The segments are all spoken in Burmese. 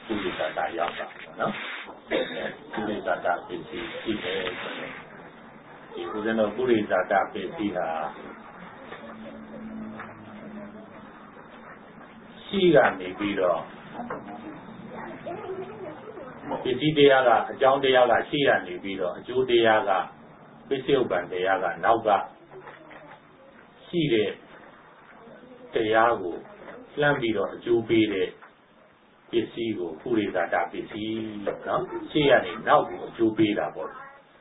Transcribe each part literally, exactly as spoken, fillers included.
ပုရိသတာရောက်တာနော်ပုရိသတာပစ္စည်းရှိတယ်ဆိုရင်ဒီဦးဇင်းတို့ပုရိသတာပစ္စည်းဟာရှိကနေပြီးတော့ပစ္စည်းတရားကအကြောင်းတရားကရှိရနေပြီးတော့အကျိုးတရားကပစ္စယုပ္ပံတရားကနောက်ကရှိတဲ့တရားကိုလှမ်းပြီးတော့အကျိုးပေးတဲ့ပစ္စည်းကိုပုရိသတာပစ္စည်းနော်ရှိရနေနောက်ကိုအကျိုးပေးတာပေါ့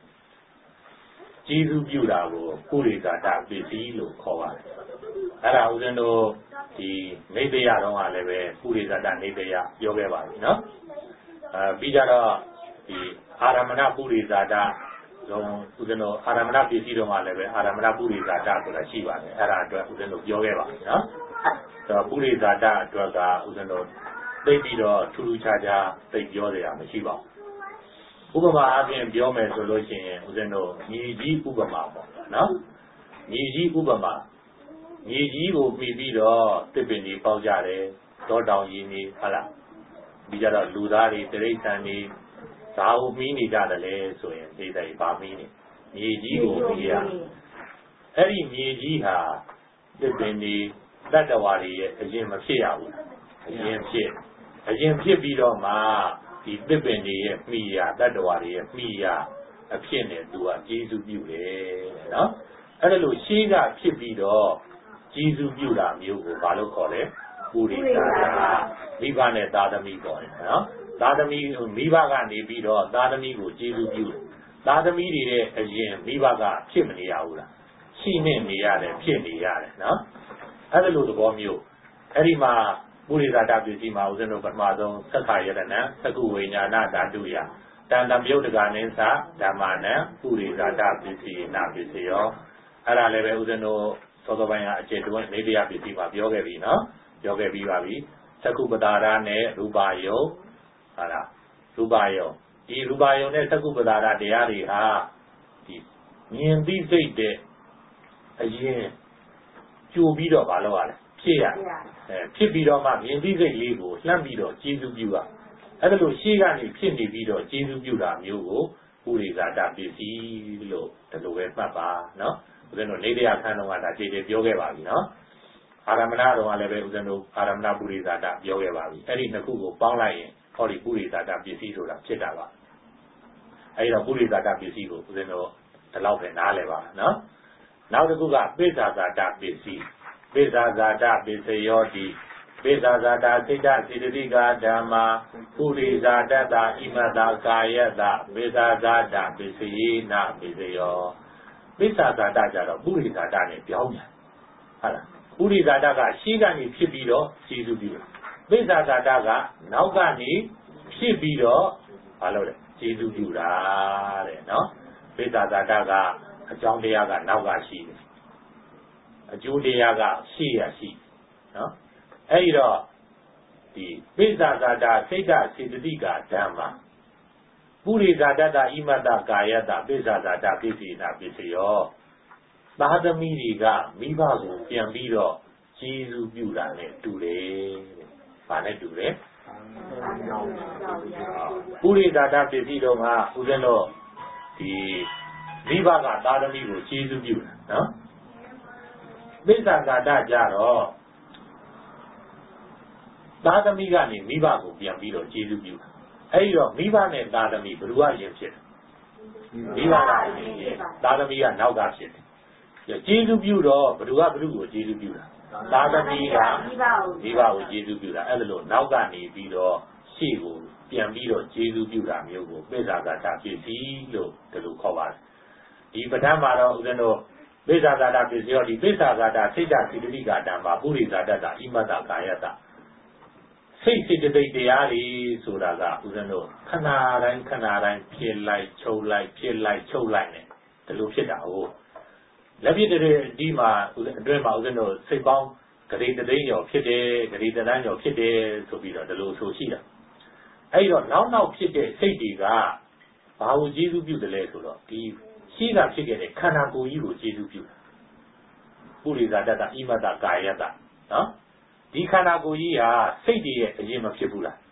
ကျေးဇူးပြုတာကိုပုရိသတာပစ္စည်းလို့ခေါ်ပါတယ်အဲ့ဒါဦးဇင်းတို့ဒီနေတရားတော့ကလည်းပဲပုရိသတာနေတရားပြောခဲ့ပါပြီနော်အဲပြီးကြတော့ဒီအာရမဏပုရိသတာလုံးဦးဇင်းတို့အာရမဏပစ္စည်းတော့ကလည်းပဲအာရမဏပုရိသတာဆိုတာရှိပါတယ်အဲ့ဒါအတွက်ဦးဇင်းတို့ပြောခဲ့ပါပြီနော်အဲပုရိသတာအတွက်ကဦးဇင်းတို့သိပြီးတော့ထူးထူးခြားခြားသိပြောရတာမရှိပါဘူးဥပမာအပြင်ပြောမယ်ဆိုလို့ရှိရင်ဦးဇင်းတို့ညီကြီးဥပမာပေါ့နော်ညီကြီးဥပမာညီကြီးကိုပြီးပြီးတော့တစ်ပင်ကြီးပေါက်ကြတယ်တောတောင်ကြီးနေဟုတ်လားပြီးကြတော့လူသားတွေတိရစ္ဆာန်တွေဓာတ်မီးနေကြတယ်လေဆိုရင်ဒီတိုင်ပါမီးနေညီကြီးကိုပြီးရအဲ့ဒီညီကြီးဟာတစ်ပင်ကြီးတတ္တဝါတွေရဲ့အရင်မဖြစ်ရဘူးအရင်ဖြစ်အရင်ဖြစ်ပြီးတော့မှဒီတစ်ပင်တွေရဲ့မိရတတ္တဝါတွေရဲ့မိရအဖြစ်နဲ့သူကကျေးဇူးပြုတယ်နော်အဲ့ဒါလို့ရှေးကဖြစ်ပြီးတော့ကျေးဇူးပြုတာမျိုးကိုဘာလို့ခေါ်လဲပုရိသတာမိဘနဲ့သာသမီခေါ်တယ်နော်သာသမီမိဘကနေပြီးတော့သာသမီကိုကျေးဇူးပြုတယ်သာသမီတွေရဲ့အရင်မိဘကဖြစ်မနေရဘူးလားရှိနေနေရတယ်ဖြစ်နေရတယ်နော်အဲ့ဒါလို့သဘောမျိုးအဲ့ဒီမှာပုရိသတာပစ္စည်းမှာဦးဇင်းတို့ပထမဆုံးသက္ခယရဏံသကုဝိညာဏဓာတုယတန်တမြုပ်တကနိသဓမ္မနံပုရိသတာပစ္စည်းနာပစ္စယောအဲ့ဒါလည်းပဲဦးဇင်းတို့သောသောပိုင်းကအကျေတွန်းနေတရားပစ္စည်းမှာပြောခဲ့ပြီနော်ပြောခဲ့ပြီးပါပြီသကုပတာရနဲ့ရူပယုံဟာလားရူပယုံဒီရူပယုံနဲ့သကုပတာရတရားတွေဟာဒီမြင်သိစိတ်တဲ့အရင်ကြိုပြီးတော့မလုပ်ရလဲဖြစ်ရအဲဖြစ်ပြီးတော့မှမြင်သိစိတ်လေးကိုလှမ်းပြီးတော့ကျေးဇူးပြုရအဲ့ဒါလို့ရှေ့ကနေဖြစ်နေပြီးတော့ကျေးဇူးပြုတာမျိုးကိုပုရိသတာပစ္စည်းလို့ဒီလိုပဲမှတ်ပါနော်ဦးဇင်းတို့နေတရားခန်းတော်ကဒါခြေခြေပြောခဲ့ပါပြီနော်အာရမဏတော်ကလည်းပဲဦးဇင်းတို့အာရမဏပုရိသတာပြောခဲ့ပါပြီအဲ့ဒီနှစ်ခုကိုပေါင်းလိုက်ရင်ဟောဒီပုရိသတာပစ္စည်းဆိုတာဖြစ်တာပါအဲ့တော့ပုရိသတာပစ္စည်းကိုဦးဇင်းတို့ဒီလောက်ပဲနားလည်ပါနော်နောက်တစ်ခုကပိစ္ဆာဇာတာပစ္စည်းပိစ္ဆာဇာတာပစ္စယောတိပိစ္ဆာဇာတာစိတ္တစေတသိကာဓမ္မာပုရိသတတ္တာဣမတကာယတပိစ္ဆာဇာတာပစ္စယေနပစ္စယောပိစ္ဆာဇာတာကြတော့ပုရိသတာနဲ့ပြောင်းပြန်ဟုတ်လားပုရိသတာကရှေ့ကနေဖြစ်ပြီးတော့ကျေးဇူးပြုတယ်ပိစ္ဆာဇာတာကနောက်ကနေဖြစ်ပြီးတော့ဘာလို့လဲကျေးဇူးပြုတာတဲ့နော်ပိစ္ဆာဇာတာကအကြောင်းတရားကနောက်ကရှိတယ်အကျိုးတရားကရှေ့ရရှိနော်အဲ့ဒီတော့ဒီပိစ္ဆာဇာတာစိတ်တစေတသိကာဓမ္မာပုရိသတတ္တဣမတကာယတပိစ္ဆာဇာတာပစ္စည်းနာပစ္စယောသာသမီတွေကမိဘကိုပြန်ပြီးတော့ကျေးဇူးပြုတာနဲ့တူတယ်တဲ့။ဘာနဲ့တူလဲ။ပုရိသတာပစ္စည်းတော်ကဦးဇင်းတို့ဒီမိဘကသာသမီကိုကျေးဇူးပြုတာနော်။ပိစ္ဆာဇာတာကြတော့သာသမီကနေမိဘကိုပြန်ပြီးတော့ကျေးဇူးပြုတာ။အဲဒီတော့မိဘနဲ့သာသမီဘယ်သူကအရင်ဖြစ်လဲ။မိဘကအရင်သာသမီကနောက်ကဖြစ်တယ်။ကျေးဇူးပြုတော့ဘယ်သူကဘယ်သူကိုကျေးဇူးပြုတာသာသမီကမိဘကိုကျေးဇူးပြုတာအဲ့ဒါလို့နောက်ကနေပြီးတော့ရှေ့ကိုပြန်ပြီးတော့ကျေးဇူးပြုတာမျိုးကိုပိစ္ဆာဇာတာပစ္စည်းလို့ဒီလိုခေါ်ပါတယ်ဒီပဋ္ဌာန်းမှာတော့ဦးဇင်းတို့ပိစ္ဆာဇာတာပစ္စည်းရောဒီပိစ္ဆာဇာတာစိတ်တစေတသိကာဓမ္မာပုရိသတတ္တာဣမတကာယတစိတ်စေတသိက်တရားတွေဆိုတာကဦးဇင်းတို့ခဏတိုင်းခဏတိုင်းဖြစ်လိုက်ချုပ်လိုက်ဖြစ်လိုက်ချုပ်လိုက်နေဒီလိုဖြစ်တာဟုတ်လက်ဖြစ်တဲ့ဒီမှာအတွင်းမှာဦးဇင်းတို့စိတ်ပေါင်းဂရေတသိန်းကျော်ဖြစ်တယ်ဂရေတန်းကျော်ဖြစ်တယ်ဆိုပြီးတော့ဒီလိုဆိုရှိတာအဲ့တော့နောက်နောက်ဖြစ်တဲ့စိတ်တွေကဘာကိုကျေးဇူးပြုတယ်လဲဆိုတော့ဒီရှိတာဖြစ်ခဲ့တဲ့ခန္ဓာကိုယ်ကြီးကိုကျေးဇူးပြုတာပုရိသတတ္တဣမတကာယတနော်ဒီခန္ဓာကိုယ်ကြီးဟာစိတ်တွေရဲ့အရင်မဖြစ်ဘူးလားဟ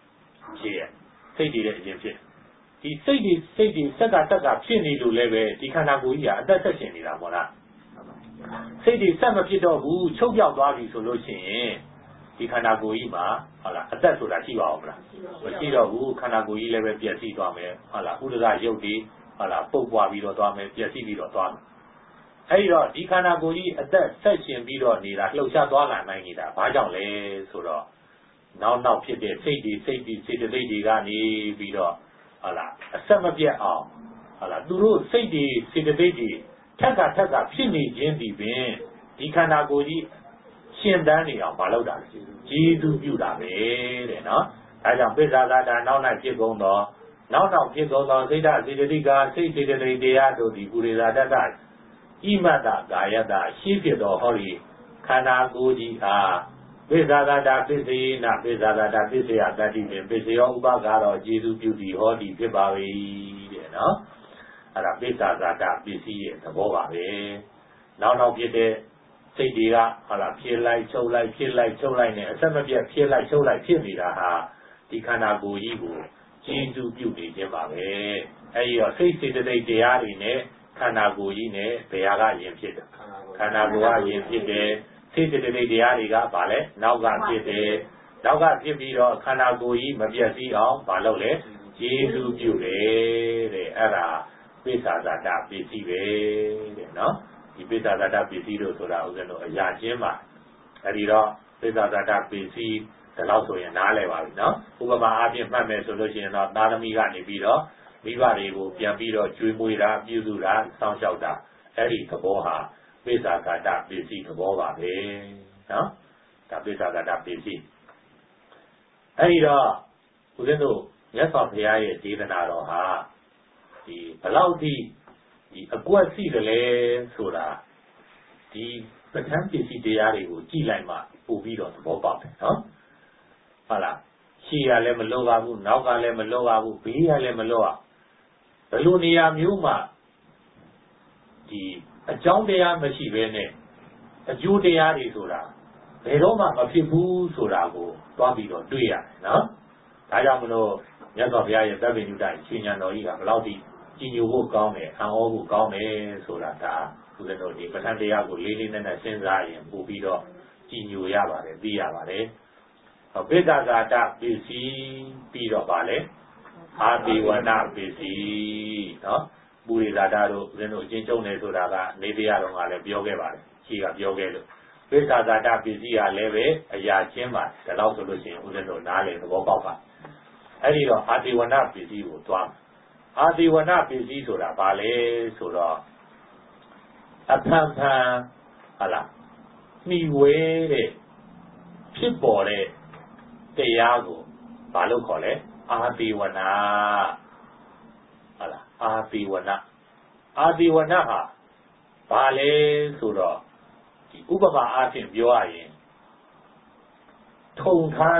ဖြစ်ရဲ့စိတ်တည်တဲ့အရင်ဖြစ်ဒီစိတ်တွေစိတ်တွေစက်ကတက်ကဖြစ်နေလို့လည်းပဲဒီခန္ဓာကိုယ်ကြီးကအသက်ဆက်ရှင်နေတာပေါ့လားစိတ်တွေဆက်မဖြစ်တော့ဘူးချုပ်ပြောက်သွားပြီဆိုလို့ရှိရင်ဒီခန္ဓာကိုယ်ကြီးမှာဟုတ်လားအသက်ဆိုတာရှိပါအောင်မလားမရှိတော့ဘူးခန္ဓာကိုယ်ကြီးလည်းပဲပျက်စီးသွားမယ်ဟုတ်လားဥဒကရုပ်တွေဟုတ်လားပုတ်ပွားပြီးတော့သွားမယ်ပျက်စီးပြီးတော့သွားမယ်အဲဒီတော့ဒီခန္ဓာကိုယ်ကြီးအသက်ဆက်ရှင်ပြီးတော့နေတာလှုပ်ရှားသွားလာနိုင်နေတာဘာကြောင့်လဲဆိုတော့နောက်နောက်ဖြစ်တဲ့စိတ်တွေစိတ်တွေစေတသိက်တွေကနေပြီးတော့ဟုတ်လားအဆက်မပြတ်အောင်ဟုတ်လားသူတို့စိတ်တွေစေတသိက်တွေထက်ကထက်ကဖြစ်နေခြင်းဒီပင်ဒီခန္ဓာကိုယ်ကြီးရှင်သန်နေအောင်မလုပ်တာကျေးဇူးပြုတာပဲတဲ့နော်ဒါကြောင့်ပိဿာသာတာနောက်၌ဖြစ်ကုန်သောနောက်နောက်ဖြစ်ကုန်သောစိတ်ဓာတ်စေတသိက်ကစိတ်စေတသိက်တရားတို့သည်ပုရိသတ္တဣမတ္တကာယတ္တရှိဖြစ်သောဟောဒီခန္ဓာကိုယ်ကြီးအားပိဿာသာတာပစ္စယေနပိဿာသာတာပစ္စယတတ္တိပင်ပစ္စယောဥပကာရောကျေးဇူးပြုသည်ဟောဒီဖြစ်ပါ၏တဲ့နော်အဲ့ဒါပိဿာသာတာပစ္စည်းရဲ့သဘောပါပဲနောက်နောက်ဖြစ်တဲ့စိတ်တွေကဟာလာဖြစ်လိုက်ချုပ်လိုက်ဖြစ်လိုက်ချုပ်လိုက်နဲ့အဆက်မပြတ်ဖြစ်လိုက်ချုပ်လိုက်ဖြစ်နေတာဟာဒီခန္ဓာကိုယ်ကြီးကိုကျေးဇူးပြုနေခြင်းပါပဲအဲဒီတော့စိတ်စေတသိက်တရားတွေနဲ့ခန္ဓာကိုယ်ကြီးနဲ့ဘယ်ဟာကယဉ်ဖြစ်တယ်ခန္ဓာကိုယ်ကယဉ်ဖြစ်တယ်စိတ်စေတသိက်တရားတွေကဘာလဲနောက်ကဖြစ်တယ်နောက်ကဖြစ်ပြီးတော့ခန္ဓာကိုယ်ကြီးမပြတ်စည်းအောင်မလုပ်လဲကျေးဇူးပြုတယ်တဲ့အဲ့ဒါပိဿာဇာတပစ္စည်းပဲတဲ့နော်ဒီပိဿာဇာတပစ္စည်းတို့ဆိုတာဥစဉ်တို့အရာချင်းပါအဲဒီတော့ပိဿာဇာတပစ္စည်းဒါတော့ဆိုရင်နားလည်ပါပြီနော်ဥပမာအားဖြင့်မှတ်မယ်ဆိုလို့ရှိရင်တော့သာသမီကနေပြီးတော့မိဘတွေကိုပြန်ပြီးတော့ကျွေးမွေးတာပြုစုတာစောင့်ရှောက်တာအဲ့ဒီသဘောဟာပိဿာဇာတပစ္စည်းသဘောပါပဲနော်ဒါပိဿာဇာတပစ္စည်းအဲ့ဒီတော့ဥစဉ်တို့မြတ်စွာဘုရားရဲ့ဒေသနာတော်ဟာဒီဘလောက်ထိဒီအကွက်ရှိတယ်လဲဆိုတာဒီပဋ္ဌာန်းပစ္စည်းတရားတွေကိုကြည့်လိုက်မှပို့ပြီးတော့သဘောပေါက်တယ်နော်ဟုတ်လားရှေ့ကလည်းမလောပါဘူးနောက်ကလည်းမလောပါဘူးဘေးကလည်းမလောပါဘယ်လိုနေရာမျိုးမှဒီအကြောင်းတရားမရှိဘဲနဲ့အကျိုးတရားတွေဆိုတာဘယ်တော့မှမဖြစ်ဘူးဆိုတာကိုတွားပြီးတော့တွေ့ရတယ်နော်ဒါကြောင့်မလို့မြတ်စွာဘုရားရဲ့သဗ္ဗညုတရှင်ဉာဏ်တော်ကြီးကဘယ်လောက်ထိကြည်ညိုဖို့ကောင်းတယ်အံ့ဩဖို့ကောင်းတယ်ဆိုတာဒါဥစဉ်တို့ဒီပဋ္ဌာန်းတရားကိုလေးလေးနက်နက်စဉ်းစားရင်ပို့ပြီးတော့ကြည်ညိုရပါတယ်သိရပါတယ်ပိဿာဇာတပစ္စည်းပြီးတော့ဗာလဲအာတိဝနပစ္စည်းနော်ပုရိသတာတို့ဥစဉ်တို့အချင်းချုပ်နေဆိုတာကနေတရားတော်ကလည်းပြောခဲ့ပါတယ်ရှင်းကပြောခဲ့လို့ပိဿာဇာတပစ္စည်းကလည်းပဲအရာချင်းပါဒါတော့ဆိုလို့ရှိရင်ဥစဉ်တို့နားလေသဘောပေါက်ပါအဲ့ဒီတော့အာတိဝနပစ္စည်းကိုသွားအာတိဝနပစ္စည်းဆိုတာဗာလဲဆိုတော့အဖန်ဖန်ဟာလားမိဝဲတဲ့ဖြစ်ပေါ်တဲ့တရားကိုဘာလို့ခေါ်လဲအာတိဝနာဟာလားအာတိဝနာအာတိဝနာဟာဘာလဲဆိုတော့ဒီဥပမာအားဖြင့်ပြောရရင်ထုံထား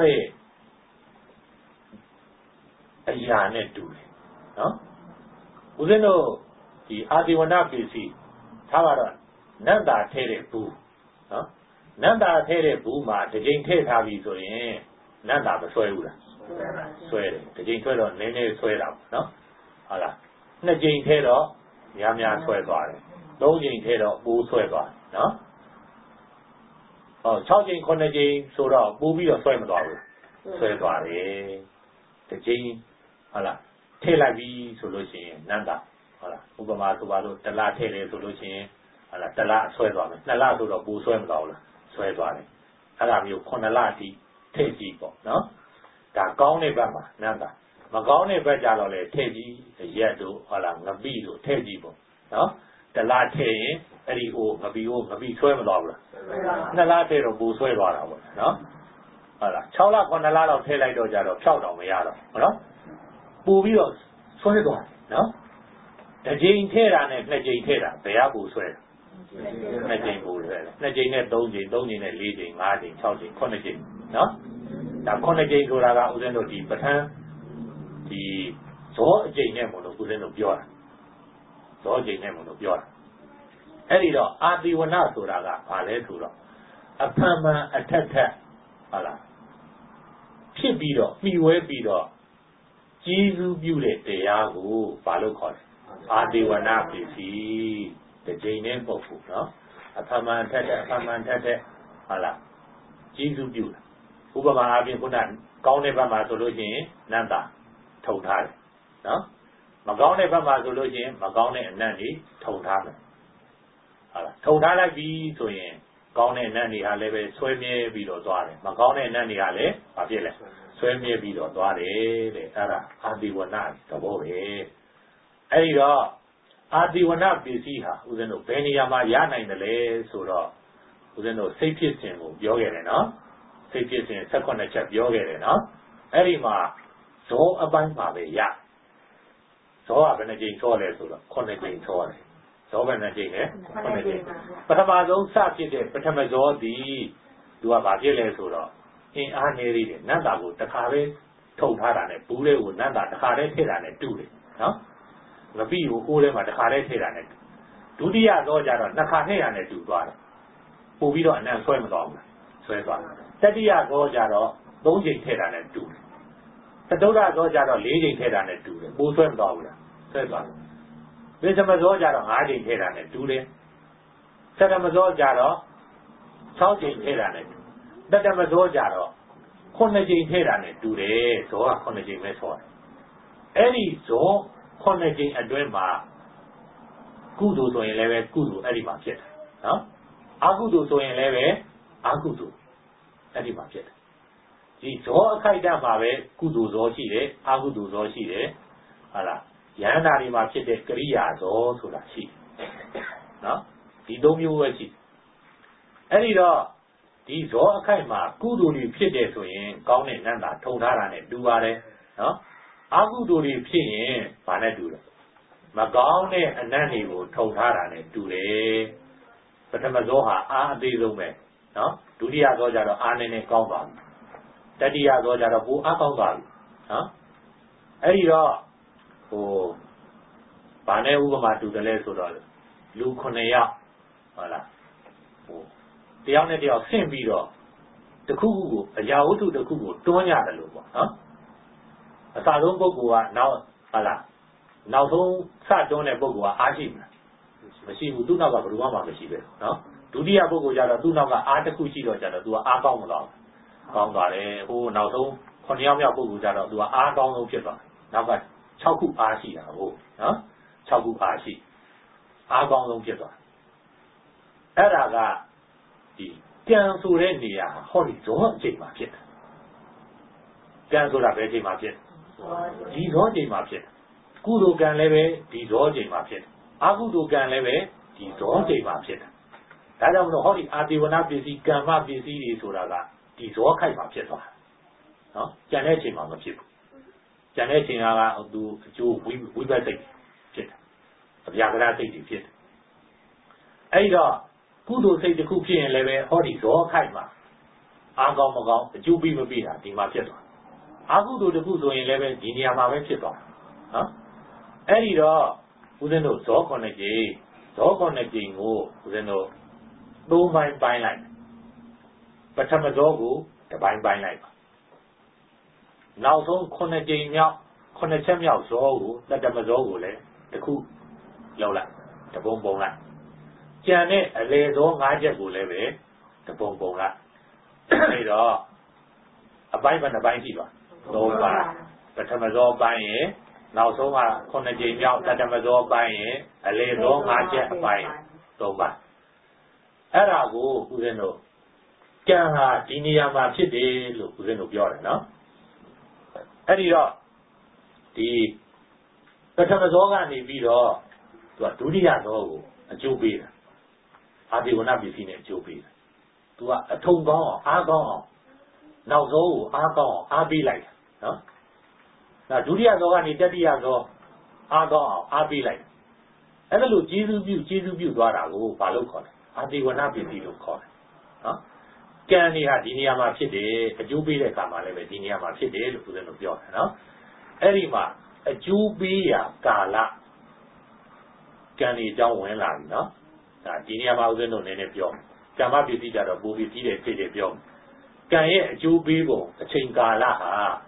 တဲ့အရာနဲ့တူတယ်နော်ဦးဇင်းတို့ဒီအာတိဝနာပစ္စည်းထားပါတော့နတ်တာထဲတဲ့ဘူးနော်နတ်တာထဲတဲ့ဘူးမှာတစ်ချိန်ထည့်ထားပြီဆိုရင်နတ်တာမဆွဲဘူးလားဆွဲတယ်တစ်ချိန်ဆွဲတော့နည်းနည်းဆွဲတာပေါ့နော်ဟုတ်လားနှစ်ချိန်ထဲတော့များများဆွဲသွားတယ်သုံးချိန်ထဲတော့ပိုးဆွဲသွားတယ်နော်ဟောခြောက်ချိန်ခုနှစ်ချိန်ဆိုတော့ပိုးပြီးတော့ဆွဲမသွားဘူးဆွဲသွားတယ်တစ်ချိန်ဟုတ်လားထည့်လိုက်ပြီဆိုလို့ရှိရင်နတ်တာဟုတ်လားဥပမာဆိုပါတော့တလားထည့်တယ်ဆိုလို့ရှိရင်ဟုတ်လားတလားဆွဲသွားမယ်နှစ်လဆိုတော့ပိုးဆွဲမသွားဘူးလားဆွဲသွားတယ်အဲ့ဒါမျိုးခုနှစ်လအထိထည့်ကြည့်ပေါ့နော်ဒါကောင်းတဲ့ဘက်မှာနတ်တာမကောင်းတဲ့ဘက်ကြတော့လေထည့်ကြည့်ရက်တို့ဟုတ်လားငပိတို့ထည့်ကြည့်ပေါ့နော်တလားထည့်ရင်အဲ့ဒီဟိုငပိဟိုငပိဆွဲမသွားဘူးလားနှစ်လထည့်တော့ပိုးဆွဲသွားတာပေါ့နော်ဟုတ်လားခြောက်လခုနှစ်လတော့ထည့်လိုက်တော့ကြတော့ဖြောက်တော့မရတော့ဟုတ်နော်ပို့ပြီးတော့ဆွဲသွားတယ်နော်တစ်ကြိမ်ထည့်တာနဲ့နှစ်ကြိမ်ထည့်တာဘယ်ဟာပို့ဆွဲနှစ်ကြိမ်ပို့ဆွဲတယ်နှစ်ကြိမ်နဲ့သုံးကြိမ်သုံးကြိမ်နဲ့လေးကြိမ်ငါးကြိမ်ခြောက်ကြိမ်ခုနှစ်ကြိမ်နော်ဒါခုနှစ်ကြိမ်ဆိုတာကဦးဇင်းတို့ဒီပဋ္ဌာန်းဒီဇောအကြိမ်နဲ့မလို့ဦးဇင်းတို့ပြောတာဇောအကြိမ်နဲ့မလို့ပြောတာအဲ့ဒီတော့အာတိဝနဆိုတာကဘာလဲဆိုတော့အဖန်မှန်အထက်ထက်ဟုတ်လားဖြစ်ပြီးတော့မှီဝဲပြီးတော့ Jesus view the Teago, Balocon, Adiwana Pisi, the Jane Bofu, no? A Paman Tete, a Paman Tete, Allah. Jesus view. Ubama Abin Punan, Gauneva Masology, Nanda, Total, no? Magauneva Masology, Magaune and Nandi, Total. Total be to him. Gaune and Nandi Hale, Swimmy Bido Dware, Magaune and Nandi Hale, Abile. Swim me be the Dware, Ara, Adiwana, the boy. Ayo, Adiwana Bisiha, who's in the Beniama Yana in the lay, so who's in the safety thing, Yoga, safety thing, second chap Yoga, Erima, so a bank mabe, ya. So I've been a jing tole, so connecting tole. So when a jing, eh? But about those subjects, but I'm a zodi, do a bagile, so. In our area, Nanda would the carry, told her and a bullet would Nanda the carry head and a do it. No? The bee who hold him at the carry head and it. Do the Agoja, Nakahe and a do bar. Puvido and then swim dog. Swim dog. Teddy Agoja, don't take head and a do. The Doda Goja, leading head and a do it. Who swim dog. Swim dog. There's a Mazoja, hiding head and a do it. Set a Mazoja, shouting head and it. That a Mazoja, Conaging head and it, do they, so a Conaging method. Any so, Conaging a dreamer, Kudu so in leve, Kudu, any market. Huh? Agudu so in leve, Agudu, any market. The so a kaida mave, Kudu zoshi, Agudu zoshi, Allah, Yanari market, Korea, so to the sheep. No? The domu was it. Any dog. These all kind of good fit to him, gone in and told her and do it. No? I would do it, Panadu. Magone and Nanny would told her and do it. But the Mazoha are the Lume. No? Do the Agoja of Anne Convan. Daddy Agoja of Akonvan. Huh? Hey, oh, Bane Ugama to the Lesodol. Luconea. Voilà. The young lady of Saint Vido, the Kugu, a Yahutu the Kugu, Tonya the Luba, huh? A Salon Bogua, now, Allah. Now, don't start on a Bogua, Ajim. Machine who do not have a Ruma machine, no? Do the Abogoja, do not have Artacuchi or Jada, do a Agam log. Gongare, who now so, Konyama Boguja, do a Agam of Piva. Now, but Chaku Ashi, oh, huh? Chaku Ashi. Agam of Piva. Eraga. Gan so any holy zone, J market. Gan so la Betty market. These on J market. Kudo can leve, these all J market. Agudo can leve, these all J market. That of the holy Adiwana busy, Gamma busy, Suraga, these all kind market. No? Janetting on the people. Janetting are do Jew, we better take it. Yagara take it. Ada. Kudo say the cookie and leve, Hodi, so Kaima. Agamagon, the Jew be Mabina, the market. Agudo the Kudo in leve, Dinia Mamachito. Huh? Any dog, who then know, so on a day, so on a day, who then know, no mind by line. But some ago, the bind by line. Now, so Conagay Mia, Conachamia, so that the Mazogo, the cool, Lola, the Bombona. Janet, a little magic will live it, the Bombona. A bind and a bind fever. No bad. But I'm all buying it. Now so much Conagay out that I'm all buying it, a little magic buying. So bad. Arago, who then know. Ganga, Diniama Chidi, look, who then know Bjorn, no? Anyhow, the but I'm all on the video to a Dunia dog, a Jew beer. I will not be seen at Joe Beer. To a tone gone, I gone. Now so, I gone, I'll be like. Huh? Now, Julia go and Daddy go, I gone, I'll be like. And a little Jesus view, Jesus view, what I go, Palo call. I will not be seen to call. Huh? Can he have Diniama Chide, a Jew beer, come on, a Diniama Chide, look to the York, no? Erima, a Jew beer, Gala. Can he down when I know? Dinia Mountain on any pure. Gamma be that a movie, Peter, Peter Pure. Can ye, Jew people, a chain gala,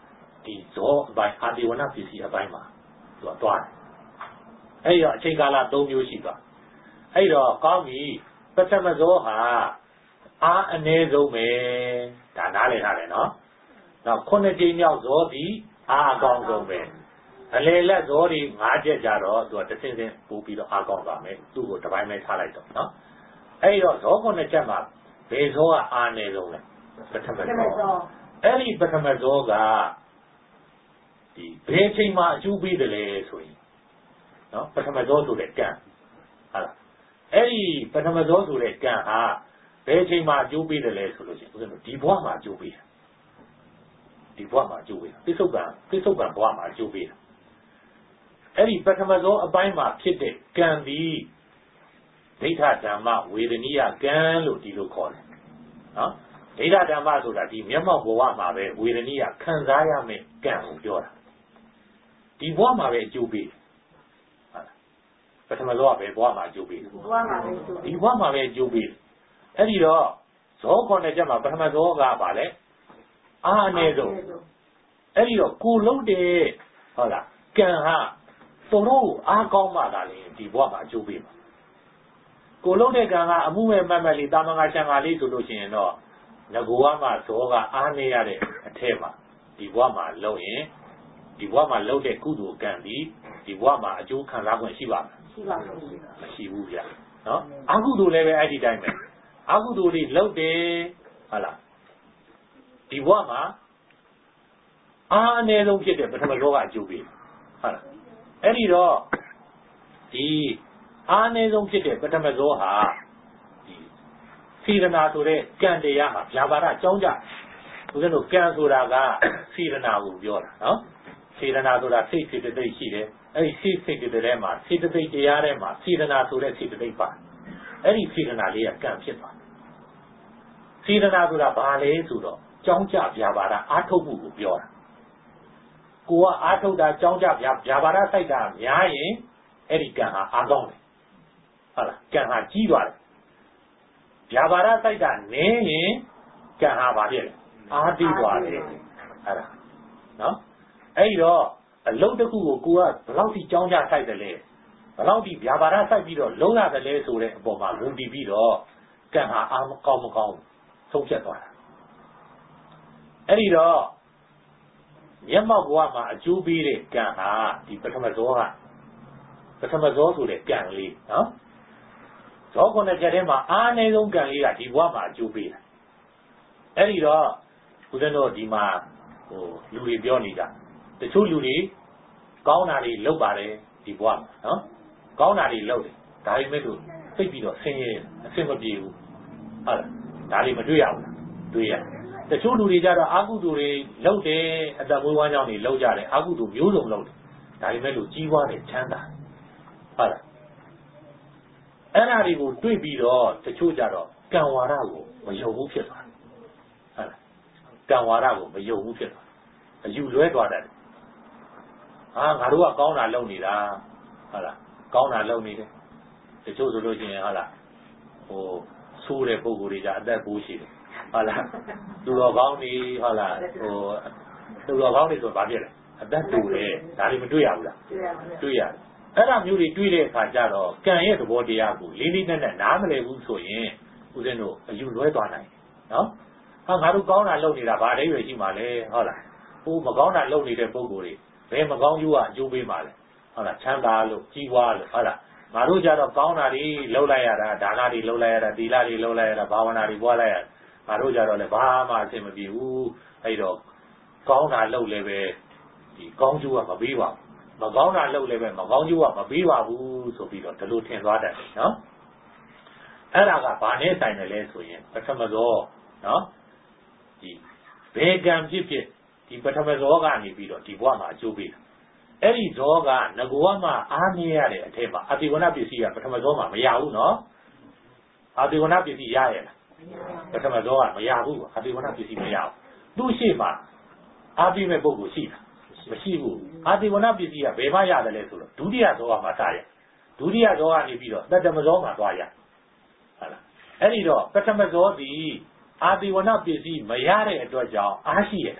ဒီဇောအပိုင်းအာတိဝဏပစ္စည်းအပိုင်းမှာသူကသွားတယ်အဲ့တော့အချိန်ကာလသုံးမျိုးရှိသွားအဲ့တော့ကောင်းပြီပထမဇောဟာအားအနည်းဆုံးပဲဒါနားလည်ထားတယ်နော်နောက်ခုနှစ်ကြိမ်မြောက်ဇောပြီးအားအကောင်းဆုံးပဲအလေလက်ဇောဒီငါးချက်ကြတော့သူကတစ်စင်းစင်းပို့ပြီးတော့အားကောင်းသွားမယ်သူ့ကိုတစ်ပိုင်းပဲထားလိုက်တော့နော်အဲ့တော့ဇောခုနှစ်ချက်မှာဘယ်ဇောကအားအနည်းဆုံးလဲပထမဇောအဲ့ဒီပထမဇောကဒီဘယ်ချိန်မှာအကျိုးပေးတယ်လဲဆိုရင်နော်ပထမဇောဆိုတဲ့ကံဟာလားအဲ့ဒီပထမဇောဆိုတဲ့ကံဟာဘယ်ချိန်မှာအကျိုးပေးတယ်လဲဆိုလို့ရှိရင်ဦးဇင်းတို့ဒီဘဝမှာအကျိုးပေးတယ်ဒီဘဝမှာအကျိုးပေးတာပိဿုပံပိဿုပံဘဝမှာအကျိုးပေးတာအဲ့ဒီပထမဇောအပိုင်းမှာဖြစ်တဲ့ကံဒီဒိဋ္ဌဓမ္မဝေဒနိယကံလို့ဒီလိုခေါ်တယ်နော်ဒိဋ္ဌဓမ္မဆိုတာဒီမျက်မှောက်ဘဝမှာပဲဝေဒနိယခံစားရမယ့်ကံကိုပြောတာဒီဘဝမှာပဲအကျိုးပေးပထမဇောကပဲဘဝမှာအကျိုးပေးတယ်ဒီဘဝမှာပဲအကျိုးပေးတယ်အဲ့ဒီတော့ဇောခေါ်တဲ့ချက်မှာပထမဇောကပါလေအားအနည်းဆုံးအဲ့ဒီတော့ကိုလုံးတဲ့ဟုတ်လားကံဟာတော်တော်အားကောင်းမှသာလေဒီဘဝမှာအကျိုးပေးမှာကိုလုံးတဲ့ကံကအမှုမဲ့မတ်မတ်လေးတာမငါချံငါလေးဆိုလို့ရှိရင်တော့ငကိုကမှဇောကအားနေရတဲ့အထက်မှာဒီဘဝမှာလုံးရင်ဒီဘဝမှာလုံးတဲ့ကုသိုလ်ကံဒီဒီဘဝမှာအကျိုးခံစား권ရှိပါ့မလားရှိပါဘူးမရှိဘူးဗျာနော်အကုသိုလ်လည်းပဲအဲ့ဒီတိုင်းပဲအကုသိုလ်တွေလုံးတယ်ဟုတ်လားဒီဘဝမှာအားအနည်းဆုံးဖြစ်တဲ့ပထမဇောကအကျိုးပေးဟုတ်လားအဲ့ဒီတော့ဒီအားအနည်းဆုံးဖြစ်တဲ့ပထမဇောဟာဒီစေတနာဆိုတဲ့ကံတရားဟာဗျာပါဒကြောင်းကြဦးဇင်းတို့ကံဆိုတာကစေတနာကိုပြောတာနော်စေတနာဆိုတာစိတ်စေတသိက်ရှိတယ်အဲ့ဒီစိတ်စိတ်တွေထဲမှာစေတသိက်တရားထဲမှာစေတနာဆိုတဲ့စေတသိက်ပါအဲ့ဒီစေတနာလေးကကံဖြစ်သွားစေတနာဆိုတာဘာလဲဆိုတော့ကြောင်းကြဗျာပါဒအာထုတ်မှုကိုပြောတာကိုကအာထုတ်တာကြောင်းကြဗျာဗျာပါဒစိုက်တာများရင်အဲ့ဒီကံဟာအားကောင်းတယ်ဟုတ်လားကံဟာကြီးသွားတယ်ဗျာပါဒစိုက်တာနည်းရင်ကံဟာဘာဖြစ်လဲအားတိသွားတယ်အဲ့ဒါနော်အဲ့တော့အလုံးတစ်ခုကိုကိုကဘယ်လောက်ထိကြောင်းကြစိုက်တယ်လဲဘယ်လောက်ထိဗျာပါဒစိုက်ပြီးတော့လုံးရတယ်လဲဆိုတဲ့အပေါ်မှာဝင်ပြီးပြီးတော့ကံဟာအားမကောင်းမကောင်းဆုံးဖြတ်သွားတာအဲ့ဒီတော့မျက်မှောက်ဘဝမှာအကျိုးပေးတဲ့ကံဟာဒီပထမဇောကပထမဇောဆိုတဲ့ကံလေးနော်ဇောခုနှစ်ချက်ထဲမှာအားနည်းဆုံးကံလေးကဒီဘဝမှာအကျိုးပေးတာအဲ့ဒီတော့ဦးဇင်းတို့ဒီမှာဟိုလူတွေပြောနေတာတချို့လူတွေကောင်းတာတွေလုပ်ပါတယ်ဒီဘဝမှာနော်ကောင်းတာတွေလုပ်တယ်ဒါပေမဲ့လို့သိပြီးတော့ဆင်းရဲအဆင်မပြေဘူးဟုတ်လားဒါတွေမတွေ့ရဘူးလားတွေ့ရတချို့လူတွေကြတော့အာဟုသူတွေလုပ်တယ်အတ္တမွေးဝမ်းကြောင်းတွေလုပ်ကြတယ်အာဟုသူမျိုးစုံလုပ်တယ်ဒါပေမဲ့လို့ကြီးပွားတယ်ချမ်းသာဟုတ်လားအဲ့ဓာတွေကိုတွေ့ပြီးတော့တချို့ကြတော့ကံဝါဒကိုမယုံဘူးဖြစ်သွားတယ်ဟုတ်လားကံဝါဒကိုမယုံဘူးဖြစ်သွားအယူလွဲသွားတယ်ဟာငါတို့ကကောင်းတာလုပ်နေတာဟုတ်လားကောင်းတာလုပ်နေတယ်တချို့ဆိုလို့ရှိရင်ဟုတ်လားဟိုဆိုးတဲ့ပုံကိုယ်တွေကြအသက်ပိုးရှိတယ်ဟုတ်လားသူတော်ကောင်းနေဟုတ်လားဟိုသူတော်ကောင်းနေဆိုဘာဖြစ်လဲအသက်တူတယ်ဒါတွေမတွေ့ရဘူးလားတွေ့ရတယ်အဲ့ဒါမျိုးတွေတွေ့တဲ့အခါကျတော့ကံရဲ့သဘောတရားကိုလေးလေးနက်နက်နားမလည်ဘူးဆိုရင်ဦးဇင်းတို့အယူလွဲသွားနိုင်တယ်နော်ဟာငါတို့ကောင်းတာလုပ်နေတာဘာအဓိပ္ပာယ်ရှိမှလဲဟုတ်လားဟိုမကောင်းတာလုပ်နေတဲ့ပုံကိုယ်တွေဘယ်မကောင်းကျိုးကအကျိုးပေးမှလဲဟုတ်လားချမ်းသာလို့ကြီးပွားလို့ဟုတ်လားငါတို့ကြတော့ကောင်းတာတွေလုပ်လိုက်ရတာဒါနတွေလုပ်လိုက်ရတာသီလတွေလုပ်လိုက်ရတာဘာဝနာတွေပွားလိုက်ရတာငါတို့ကြတော့လည်းဘာမှအဆင်မပြေဘူးအဲ့တော့ကောင်းတာလုပ်လည်းပဲဒီကောင်းကျိုးကမပေးပါဘူးမကောင်းတာလုပ်လည်းပဲမကောင်းကျိုးကမပေးပါဘူးဆိုပြီးတော့ဒီလိုထင်သွားတတ်တယ်နော်အဲ့ဒါကဘာနဲ့ဆိုင်တယ်လဲဆိုရင်ပထမဇောနော်ဒီဘေကံဖြစ်ဖြစ်ဒီပထမဇောကနေပြီးတော့ဒီဘဝမှာအကျိုးပေးတာအဲ့ဒီဇောကငကိုကမှအားနည်းရတဲ့အထက်မှာအတိဝဏပစ္စည်းကပထမဇောမှာမရဘူးနော်အတိဝဏပစ္စည်းရရဲ့လားပထမဇောကမရဘူးအတိဝဏပစ္စည်းမရဘူးသူ့ရှိမှအားပြည့်မဲ့ပုဂ္ဂိုလ်ရှိတာမရှိဘူးအာတိဝဏပစ္စည်းကဘယ်မှရတယ်လဲဆိုတော့ဒုတိယဇောကမှစရဒုတိယဇောကနေပြီးတော့တတ္တမဇောမှာသွားရဟုတ်လားအဲ့ဒီတော့ပထမဇောဒီအာတိဝဏပစ္စည်းမရတဲ့အတွက်ကြောင့်အားရှိရတာ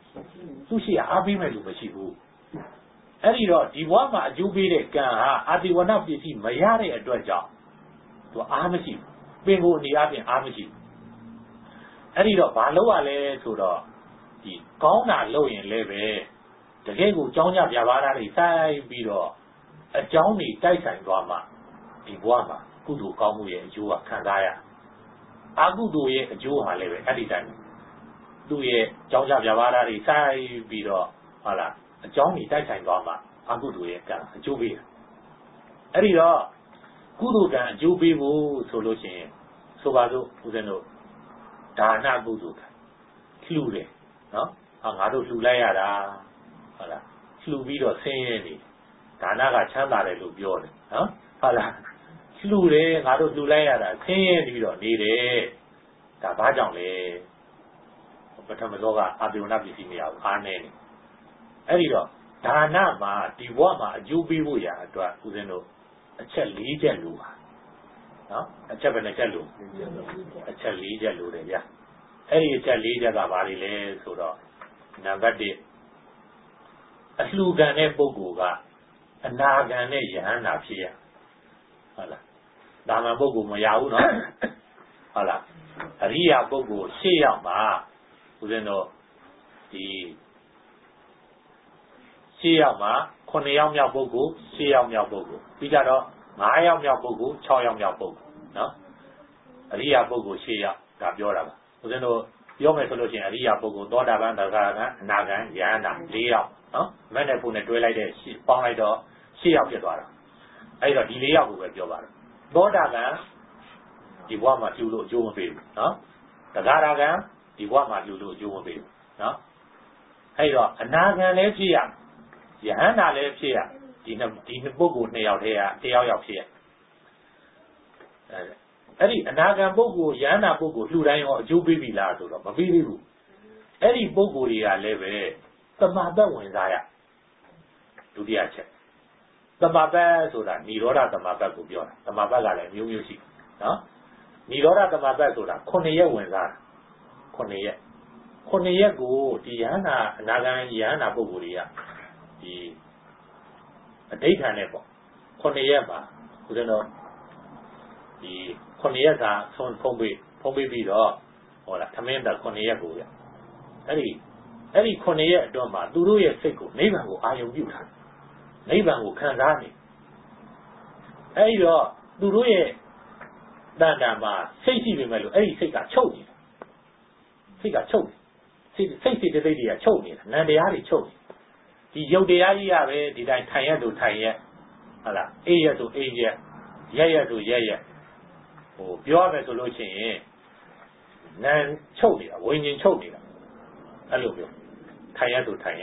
သူရှိအားပေးမဲ့လူမရှိဘူးအဲ့ဒီတော့ဒီဘဝမှာအကျိုးပေးတဲ့ကံဟာအာတိဝဏပစ္စည်းမရတဲ့အတွက်ကြောင့်သူအားမရှိဘူးပင်ကိုအနေအချင်းအားမရှိဘူးအဲ့ဒီတော့ဘာလို့ရလဲဆိုတော့ဒီကောင်းတာလုပ်ရင်လည်းပဲတကယ်ကိုကြောင်းကြပြပါတာတွေစိုက်ပြီးတော့အကြောင်းတွေတိုက်ဆိုင်သွားမှဒီဘဝမှာကုသိုလ်ကောင်းမှုရဲ့အကျိုးကခံစားရအကုသိုလ်ရဲ့အကျိုးဟာလည်းပဲအဲ့ဒီတိုင်းသူ့ရဲ့ကြောင်းကြပြပါတာတွေစိုက်ပြီးတော့ဟုတ်လားအကြောင်းတွေတိုက်ဆိုင်သွားမှအကုသိုလ်ရဲ့ကံအကျိုးပေးတယ်အဲ့ဒီတော့ကုသိုလ်ကံအကျိုးပေးဖို့ဆိုလို့ရှိရင်ဆိုပါစို့ဦးဇင်းတို့ဒါနကုသိုလ်ကံလှူတယ်နော်ဟာငါတို့လှူလိုက်ရတာဟုတ်လားလှူပြီးတော့ဆင်းရဲနေဒါနကချမ်းသာတယ်လို့ပြောတယ်နော်ဟုတ်လားလှူတယ်ငါတို့လှူလိုက်ရတာဆင်းရဲပြီးတော့နေတယ်ဒါဘာကြောင့်လဲပထမသောကအာတိဝဏပစ္စည်းမရဘူးအားနေတယ်အဲ့ဒီတော့ဒါနမှာဒီဘဝမှာအကျိုးပေးဖို့ရအတွက်ဦးဇင်းတို့အချက်၄ချက်လိုပါနော်အချက်ပဲနဲ့ချက်လိုအချက်၄ချက်လိုတယ်ဗျာအဲ့ဒီအချက်၄ချက်ကဘာတွေလဲဆိုတော့နံပါတ်၁အလှူခံတဲ့ပုဂ္ဂိုလ်ကအနာခံတဲ့ယဟန္တာဖြစ်ရဟုတ်လားဒါမှပုဂ္ဂိုလ်မရဘူးနော်ဟုတ်လားအရိယာပုဂ္ဂိုလ်၈ယောက်မှာဦးဇင်းတို့ဒီ၈ယောက်မှာ9ယောက်မြောက်ပုဂ္ဂိုလ်၈ယောက်မြောက်ပုဂ္ဂိုလ်ပြီးကြတော့၅ယောက်မြောက်ပုဂ္ဂိုလ်၆ယောက်မြောက်ပုဂ္ဂိုလ်နော်အရိယာပုဂ္ဂိုလ်၈ယောက်ဒါပြောတာပါဦးဇင်းတို့ပြောမယ်ဆိုလို့ရှိရင်အရိယာပုဂ္ဂိုလ်သောတာပန်သဂရကံအနာဂံယဟန္တာ၄ယောက်နော်မက်နဲ့ဖုန်နဲ့တွဲလိုက်တဲ့ပေါင်းလိုက်တော့၈ယောက်ဖြစ်သွားတာအဲ့တော့ဒီ၄ယောက်ကိုပဲပြောပါတော့သောတာပန်ဒီဘဝမှာပြုလို့အကျိုးမပေးဘူးနော်သဂရကံဒီဘဝမှာပြုလို့အကျိုးမပေးဘူးနော်အဲ့တော့အနာဂံလည်းဖြစ်ရယဟန္တာလည်းဖြစ်ရဒီနှစ်ဒီနှစ်ပုဂ္ဂိုလ်နှစ်ယောက်တည်းကတယောက်ယောက်ဖြစ်ရအဲအဲ့ဒီအနာဂံပုဂ္ဂိုလ်ယဟန္တာပုဂ္ဂိုလ်လှူတိုင်းရောအကျိုးပေးပြီလားဆိုတော့မပေးသေးဘူးအဲ့ဒီပုဂ္ဂိုလ်တွေကလည်းပဲသမာပတ်ဝင်စားရဒုတိယချက်သမာပတ်ဆိုတာនិရောဓသမာပတ်ကိုပြောတာသမာပတ်ကလည်းမျိုးမျိုးရှိနော်និရောဓသမာပတ်ဆိုတာခုနှစ်ရက်ဝင်စားတာခုနှစ်ရက်ခုနှစ်ရက်ကိုဒီယဟန္တာအနာဂံယဟန္တာပုဂ္ဂိုလ်တွေကဒီအဋိဌာန်နဲ့ပေါ့ခုနှစ်ရက်မှာဦးဇင်းတော်ဒီခုနှစ်ရက်ကဆုံးဖုံးပေးဖုံးပေးပြီးတော့ဟောလားသမင်းတက်ခုနှစ်ရက်ကိုရအဲ့ဒီအဲ့ဒီခုနှစ်ရက်အတွင်းမှာသူတို့ရဲ့စိတ်ကိုနိဗ္ဗာန်ကိုအာရုံပြုထားနိဗ္ဗာန်ကိုခံစားနေအဲ့ဒီတော့သူတို့ရဲ့တဏ္ဍာမှာစိတ်ရှိပေမဲ့လို့အဲ့ဒီစိတ်ကချုပ်နေတယ်စိတ်ကချုပ်စိတ်စိတ်စိတ်တိတ်တွေကချုပ်နေတာနံတရားတွေချုပ်နေဒီယုတ်တရားကြီးရပဲဒီတိုင်းထိုင်ရဆိုထိုင်ရဟုတ်လားအေးရဆိုအေးရရက်ရက်ဆိုရက်ရက်ဟိုပြောရမယ်ဆိုလို့ရှိရင်နံချုပ်နေတာဝိညာဉ်ချုပ်နေတာအဲ့လိုမျိုးထိုင်ရဆိုထိုင်ရ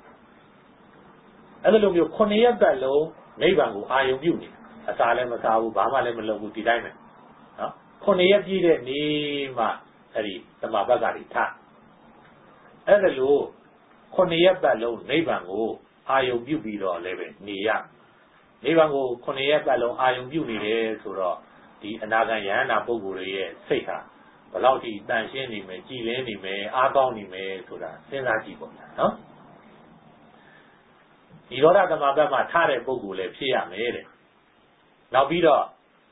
အဲ့လိုမျိုးခုနှစ်ရက်ပတ်လုံးနိဗ္ဗာန်ကိုအာရုံပြုနေအစာလည်းမစားဘူးဘာမှလည်းမလုပ်ဘူးဒီတိုင်းပဲနော်ခုနှစ်ရက်ပြည့်တဲ့နေ့မှအဲ့ဒီသမာပတ်ကတွေထအဲ့ဒါလို့ခုနှစ်ရက်ပတ်လုံးနိဗ္ဗာန်ကိုအာရုံပြုပြီးတော့လည်းပဲနေရနိဗ္ဗာန်ကိုခုနှစ်ရက်ပတ်လုံးအာရုံပြုနေတယ်ဆိုတော့ဒီအနာဂံယဟန္တာပုဂ္ဂိုလ်ရဲ့စိတ်ဟာဘယ်လောက်ထိတန်ရှင်းနေမယ်ကြည်လင်းနေမယ်အားကောင်းနေမယ်ဆိုတာစဉ်းစားကြည့်ပေါ့နော်ဒီရောဓသမဘတ်မှာထားတဲ့ပုဂ္ဂိုလ်လည်းဖြစ်ရမယ်တဲ့နောက်ပြီးတော့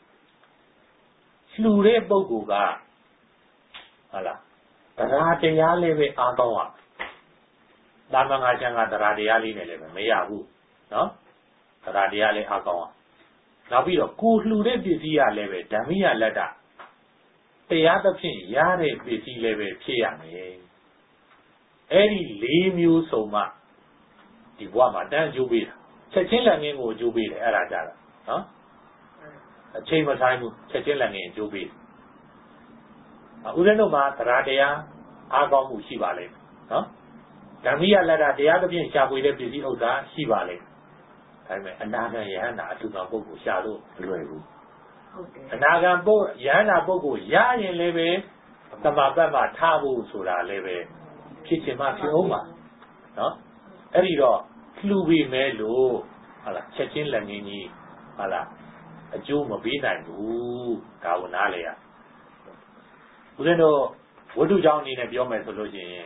လှူတဲ့ပုဂ္ဂိုလ်ကဟုတ်လားတရားတရားလည်းပဲအားကောင်းရသာမန်ငါချမ်းကတရားတရားလေးနဲ့လည်းမရဘူးနော်တရားတရားလေးအားကောင်းရနောက်ပြီးတော့ကိုလှူတဲ့ပစ္စည်းကလည်းပဲဓမ္မိယလက်တတရားသဖြင့်ရတဲ့ပစ္စည်းလည်းပဲဖြစ်ရမယ်အဲ့ဒီ၄မျိုးစုံမှဒီဘဝမှာတန်းအကျိုးပေးတာချက်ချင်းလက်ငင်းကိုအကျိုးပေးတယ်အဲ့ဒါကြတာနော်အချိန်မဆိုင်ဘူးချက်ချင်းလက်ငင်းအကျိုးပေးတယ်ဦးဇင်းတို့မှာတရားတရားအားကောင်းမှုရှိပါလိမ့်နော်ဓမ္မိယလက်တတရားသဖြင့်ရှားပွေတဲ့ပစ္စည်းဥစ္စာရှိပါလိမ့်ဒါပေမဲ့အနာဂံယဟန္တာအတူတော်ပုဂ္ဂိုလ်ရှာလို့မလွယ်ဘူးဟုတ်တယ်အနာဂံပုဂ္ဂိုလ်ယဟန္တာပုဂ္ဂိုလ်ရရင်လည်းပဲသမာပတ်မှာထားဖို့ဆိုတာလည်းပဲဖြစ်ချင်မှဖြစ်အောင်ပါနော်အဲ့ဒီတော့လှူပြီးမဲလို့ဟာလားချက်ချင်းလက်ငင်းကြီးဟာလားအကျိုးမပေးနိုင်ဘူးဒါကိုနားလေရဦးဇင်းတို့ဝတ္ထုကြောင့်အနေနဲ့ပြောမယ်ဆိုလို့ရှိရင်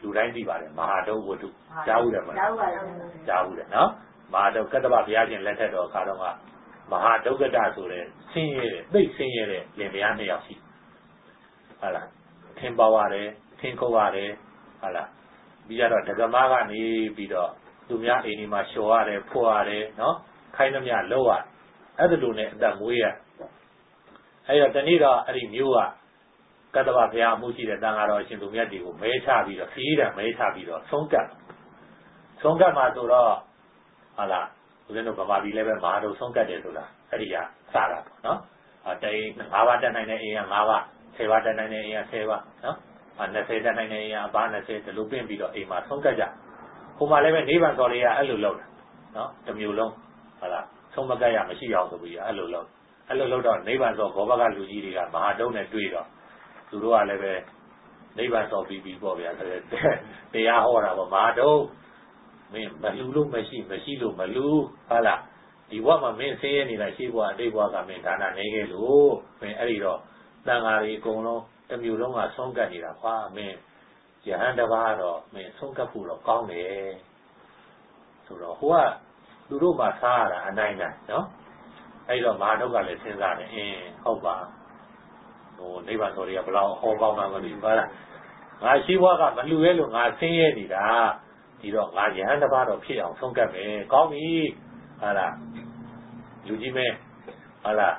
လူတိုင်းသိပါတယ်မဟာတုတ်ဝတ္ထုကြားဦးတယ်မလားကြားဦးတယ်နော်မဟာတုတ်ကတ္တဗဘုရားရှင်လက်ထက်တော်ခါတော့ကမဟာဒုက္ကတဆိုတဲ့ဆင်းရဲတဲ့သိဆင်းရဲတဲ့လင်မယားနှစ်ယောက်ရှိဟုတ်လားထင်းပေါရတယ်ထင်းခုတ်ရတယ်ဟုတ်လားပြီးတော့ဒကမားကနေပြီးတော့သူများအိမ်ဒီမှာလျှော်ရတယ်ဖွရတယ်နော်ခိုင်းသမျှလောက်ရအဲ့ဒါလိုနဲ့အသက်မွေးရအဲ့တော့တနေ့တော့အဲ့ဒီမျိုးကကတ္တဗဘုရားအမှုရှိတဲ့တန်ဃာတော်ရှင်သူမြတ်တွေကိုမဲချပြီးတော့ခီးတယ်မဲချပြီးတော့ဆုံးကတ်ဆုံးကတ်မှာဆိုတော့ဟုတ်လားဦးဇင်းတို့ဗမာပြည်လည်းပဲမဟာတို့ဆုံးကတ်တယ်ဆိုတာအဲ့ဒီကစတာပေါ့နော်အဲတိုင်၅ပါးတက်နိုင်တဲ့အိမ်က၅ပါး၁၀ပါးတက်နိုင်တဲ့အိမ်က၁၀ပါးနော်အဲ၂၀တက်နိုင်တဲ့အိမ်ကအပါး၂၀ဒီလိုပြင်ပြီးတော့အိမ်မှာဆုံးကတ်ကြဟိုမှာလည်းပဲနိဗ္ဗာန်တော်လေးကအဲ့လိုလုပ်တာနော်တစ်မျိုးလုံးဟုတ်လားဆုံးမကတ်ရမရှိအောင်ဆိုပြီးအဲ့လိုလုပ်အဲ့လိုလုပ်တော့နိဗ္ဗာန်တော်ဘောဘကလူကြီးတွေကမဟာတုံးနဲ့တွေ့တော့သူတို့ကလည်းပဲနိဗ္ဗာန်တော်ပြီးပြီးပေါ့ဗျာဆိုတဲ့တရားဟောတာပေါ့မဟာတုံးမင်းမလူလို့မရှိမရှိလို့မလူဟုတ်လားဒီဘဝမှာမင်းဆင်းရဲနေတာရှိဘဝအတိတ်ဘဝကမင်းဒါနနေခဲ့လို့မင်းအဲ့ဒီတော့တန်ဃာတွေအကုန်လုံးတစ်မျိုးလုံးကဆုံးကတ်နေတာခွာမင်းယဟန်တပါးတော့မင်းဆုံးကတ်ဖို့တော့ကောင်းတယ်ဆိုတော့ဟိုကသူတို့မှသားရတာအနိုင်နိုင်နော်အဲ့တော့မဟာဒုက္ခလည်းစဉ်းစားတယ်အင်းဟုတ်ပါဟိုနိဗ္ဗာန်တော်တွေကဘလောက်ဟောပေါင်းမှမသိဘူးဟုတ်လားငါရှိဘဝကမလူရဲလို့ငါဆင်းရဲနေတာဒီတော့ငါယဟန်တပါးတော့ဖြစ်အောင်ဆုံးကတ်မယ်ကောင်းပြီဟာလားလူကြီးမဲဟာလား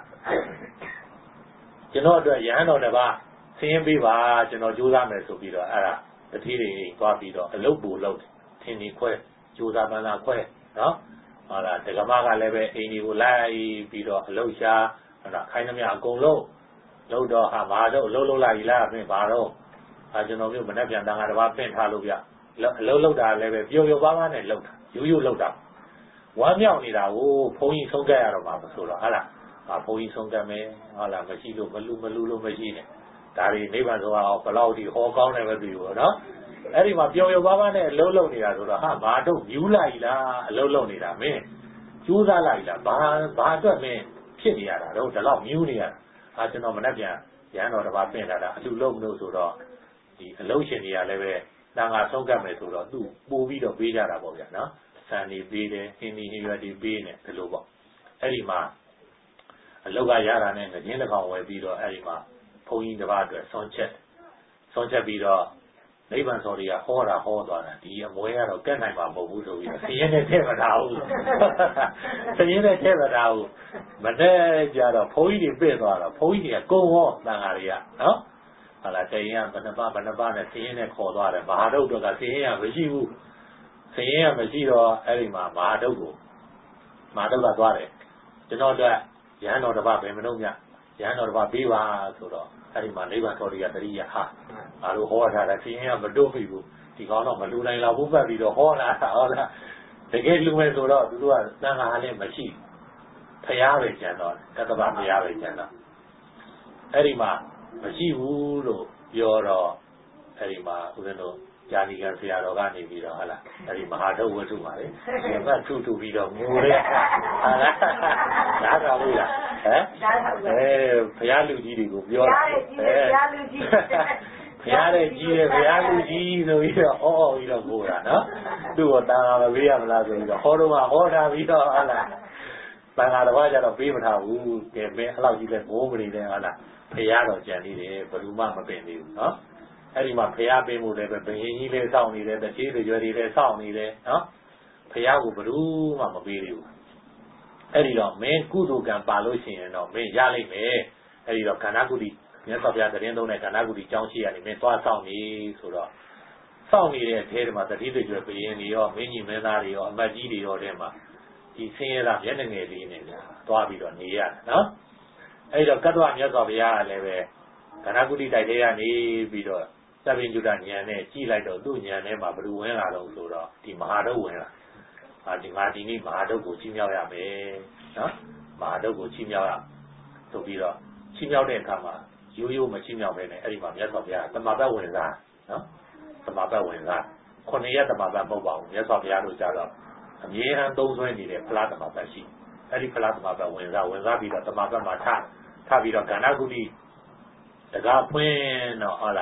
ကျွန်တော်အတွက်ယဟန်တော်တပါးဆင်းရဲပေးပါကျွန်တော်ကြိုးစားမယ်ဆိုပြီးတော့အဲ့ဒါတတိတွေသွားပြီးတော့အလုတ်ပူလုတ်ထင်းနေခွဲကြိုးစားပန်းစားခွဲနော်ဟာလားဒကမကလည်းပဲအိမ်ကြီးကိုလိုက်ပြီးတော့အလုတ်ရှာဟာလားခိုင်းသမျှအကုန်လုံးလုတ်တော့ဟာဘာတော့အလုတ်လုတ်လိုက်လားပြင်ဘာတော့ဟာကျွန်တော်မျိုးမနဲ့ပြန်တန်းကတပါးပင့်ထားလို့ပြအလုတ်လုတ်တာလည်းပဲပျော်ပျော်ပါးပါးနဲ့လုတ်တာရိုးရိုးလုတ်တာဝမ်းမြောက်နေတာကိုဘုန်းကြီးဆုံးကတ်ရတော့မှာမဆိုတော့ဟာလားဟာဘုန်းကြီးဆုံးကတ်မယ်ဟာလားမရှိလို့မလူမလူလို့မရှိနဲ့ဒါတွေနိဗ္ဗာန်ဆိုတာဘလောက်ဒီဟောကောင်းတယ်ပဲပြီးတော့နော်အဲ့ဒီမှာပျော်ပျော်ပါးပါးနဲ့အလုံးလုံးနေတာဆိုတော့ဟာဘာတော့မြူးလိုက်လားအလုံးလုံးနေတာမင်းကျိုးစားလိုက်လားဘာဘာအတွက်မင်းဖြစ်နေရတာတော့ဒီလောက်မြူးနေရတာဟာကျွန်တော်မနှက်ပြန်ရဟန်းတော်တစ်ပါးပြင်လာတာအလူလုံးမလို့ဆိုတော့ဒီအလုံးရှင်တွေကလည်းပဲတန်ခါဆုံးကတ်မယ်ဆိုတော့သူ့ပို့ပြီးတော့ပေးကြတာပေါ့ဗျာနော်ဆန်နေပေးတယ်ဟင်းဒီဟင်းရွက်တွေပေးနေဒီလိုပေါ့အဲ့ဒီမှာအလောက်ကရတာနဲ့ငင်းတစ်ကောင်ဝယ်ပြီးတော့အဲ့ဒီမှာဘုန်းကြီးတစ်ပါးအတွက်ဆွန်ချက်ဆွန်ချက်ပြီးတော့နိဗ္ဗာန်တော်တွေကဟောတာဟောသွားတာဒီအမွေကတော့ကက်နိုင်မှာမဟုတ်ဘူးဆိုပြီးတော့ဆင်းရဲနဲ့ထည့်မထားဘူးဆင်းရဲနဲ့ထည့်မထားဘူးမနဲ့ကြတော့ဘုန်းကြီးတွေပြည့်သွားတော့ဘုန်းကြီးတွေကကုန်းဟောတန်ဃာတွေကနော်ဟာလာတရင်ကဘဏ္ဍပါဘဏ္ဍပါနဲ့ဆင်းရဲနဲ့ခေါ်သွားတယ်မဟာဒုတ်တော့ကဆင်းရဲရမရှိဘူးဆင်းရဲရမရှိတော့အဲ့ဒီမှာမဟာဒုတ်ကိုမဟာဒုတ်ကသွားတယ်ကျွန်တော်တို့ရဟန်းတော်တစ်ပါးဘယ်မလို့မြရဟန်းတော်တစ်ပါးပေးပါဆိုတော့အဲ့ဒီမှာနိဗ္ဗာန်တော်တွေကတရိယာဟာငါတို့ဟောထားတာဆင်းရဲကမတွတ်ပြီဘူးဒီကောင်တော့မလူနိုင်တော့ဘူးပတ်ပြီးတော့ဟောလာတာဟုတ်လားတကယ်လူမယ်ဆိုတော့သူတို့ကသံဃာလည်းမရှိဖျားပဲကျန်တော့ကတ္တဗဖျားပဲကျန်တော့အဲ့ဒီမှာမရှိဘူးလို့ပြောတော့အဲ့ဒီမှာဦးဇင်းတို့ญาဏီကဆရာတော်ကနေပြီးတော့ဟာလားအဲ့ဒီမဟာဒုဝတ္ထုပါလေဒီကထူထူပြီးတော့ငိုတဲ့ဟာလားဒါကလို့လားဟမ်အဲဘုရားလူကြီးတွေကိုပြောတာဘုရားလူကြီးဘုရားရဲ့ကြီးတယ်ဘုရားလူကြီးဆိုပြီးတော့ဟောပြီးတော့ငိုတာနော်သူ့ကိုတာမပေးရမလားဆိုပြီးတော့ဟောတော့မှဟောထားပြီးတော့ဟာလားတန်ဃာတော်ကကြတော့ပေးမထားဘူးကဲမင်းအဲ့လောက်ကြီးလဲငိုးမနေနဲ့ဟာလားဘုရားတော်ကြံနေတယ်ဘယ်သူမှမပင်သေးဘူးနော်အဲ့ဒီမှာဖျားပေးမှုလည်းပဲဘယင်းကြီးလည်းစောင့်နေတယ်တတိတွေရွယ်တွေလည်းစောင့်နေတယ်နော်ဖျားကိုဘယ်သူမှမပေးသေးဘူးအဲ့ဒီတော့မင်းကုသိုလ်ကံပါလို့ရှိရင်တော့မင်းရလိမ့်မယ်အဲ့ဒီတော့ခန္ဓာကုတိမြတ်စွာဘုရားတရင်သုံးတဲ့ခန္ဓာကုတိကြောင်းရှိရတယ်မင်းသွားစောင့်နေဆိုတော့စောင့်နေတဲ့အထဲမှာတတိတွေရွယ်ဘယင်းတွေရောမင်းကြီးမင်းသားတွေရောအမတ်ကြီးတွေရောထဲမှာဒီဆင်းရဲတာမျက်နှာငယ်လေးနဲ့ညာသွားပြီးတော့နေရတယ်နော်အဲ့ဒီတော့ကတ္တဝမြတ်စွာဘုရားကလည်းပဲခန္ဓာကုတိတိုက်ထဲကနေပြီးတော့သဗ္ဗညုတဉာဏ်နဲ့ကြည့်လိုက်တော့သူ့ဉာဏ်ထဲမှာဘယ်လိုဝင်လာတော့ဆိုတော့ဒီမဟာဒုတ်ဝင်လာဟာဒီငါဒီနေ့မဟာဒုတ်ကိုချီးမြှောက်ရမယ်နော်မဟာဒုတ်ကိုချီးမြှောက်ရဆိုပြီးတော့ချီးမြှောက်တဲ့အခါမှာရိုးရိုးမချီးမြှောက်ဘဲနဲ့အဲ့ဒီမှာမြတ်စွာဘုရားတမပတ်ဝင်စားနော်တမပတ်ဝင်စားခုနှစ်ရက်တမပတ်မဟုတ်ပါဘူးမြတ်စွာဘုရားတို့ကြတော့အမြဲတမ်းသုံးဆွဲနေတဲ့ဖလားတမပတ်ရှိအဲ့ဒီဖလားတမပတ်ဝင်စားဝင်စားပြီးတော့တမပတ်မှာထထပြီးတော့ကန္နာကုတိတကားဖွင့်တော့ဟုတ်လား